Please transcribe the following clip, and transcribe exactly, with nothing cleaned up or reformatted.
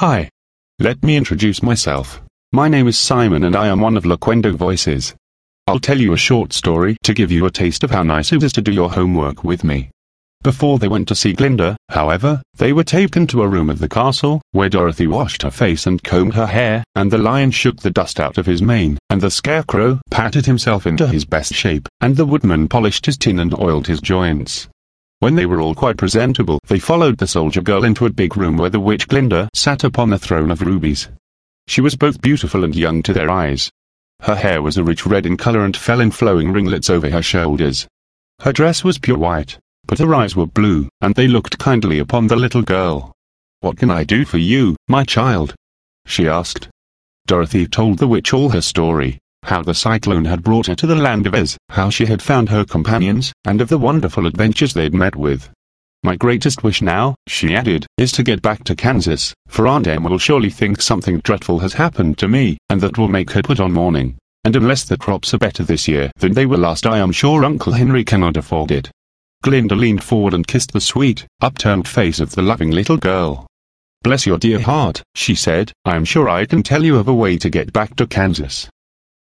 Hi. Let me introduce myself. My name is Simon and I am one of Loquendo Voices. I'll tell you a short story to give you a taste of how nice it is to do your homework with me. Before they went to see Glinda, however, they were taken to a room of the castle, where Dorothy washed her face and combed her hair, and the lion shook the dust out of his mane, and the scarecrow patted himself into his best shape, and the woodman polished his tin and oiled his joints. When they were all quite presentable, they followed the soldier girl into a big room where the witch Glinda sat upon the throne of rubies. She was both beautiful and young to their eyes. Her hair was a rich red in color and fell in flowing ringlets over her shoulders. Her dress was pure white, but her eyes were blue, and they looked kindly upon the little girl. "What can I do for you, my child?" she asked. Dorothy told the witch all her story, how the cyclone had brought her to the land of Oz, how she had found her companions, and of the wonderful adventures they'd met with. "My greatest wish now," she added, "is to get back to Kansas, for Aunt Em will surely think something dreadful has happened to me, and that will make her put on mourning. And unless the crops are better this year than they were last, I am sure Uncle Henry cannot afford it." Glinda leaned forward and kissed the sweet, upturned face of the loving little girl. "Bless your dear heart," she said, "I am sure I can tell you of a way to get back to Kansas.